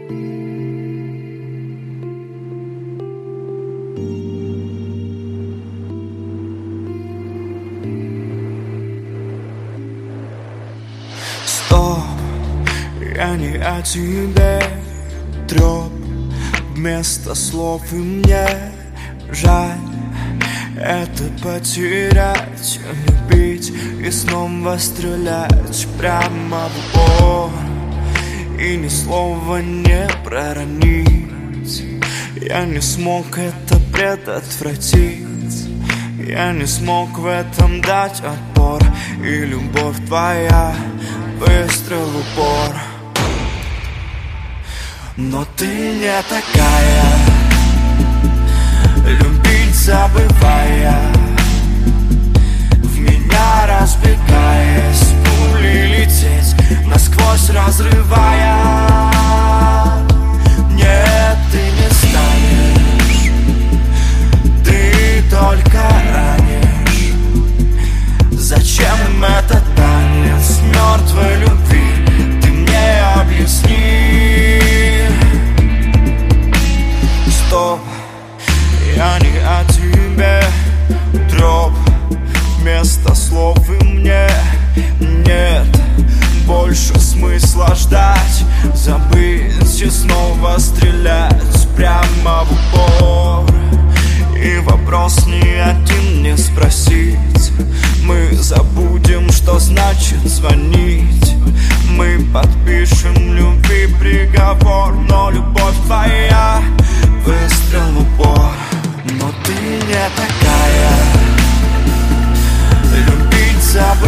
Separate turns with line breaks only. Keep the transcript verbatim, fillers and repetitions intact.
Стоп, я не о тебе. Трёп вместо слов, и мне жаль это потерять, любить и снова стрелять прямо в упор, и ни слова не проронить. Я не смог это предотвратить, я не смог в этом дать отпор, и любовь твоя выстрел в упор. Но ты не такая, любить забывая, в меня разбегаясь, пули лететь, насквозь разрывая. Нет, ты не станешь, ты только ранишь. Зачем этот танец мертвой любви, ты мне объясни. Стоп, я не о тебе. Троп вместо слов, и мне нет больше смысла ждать, забыть и снова стрелять прямо в упор. И вопрос не один не спросить, мы забудем, что значит звонить. Мы подпишем любви приговор, но любовь твоя выстрел в упор. Но ты не такая, любить забыть.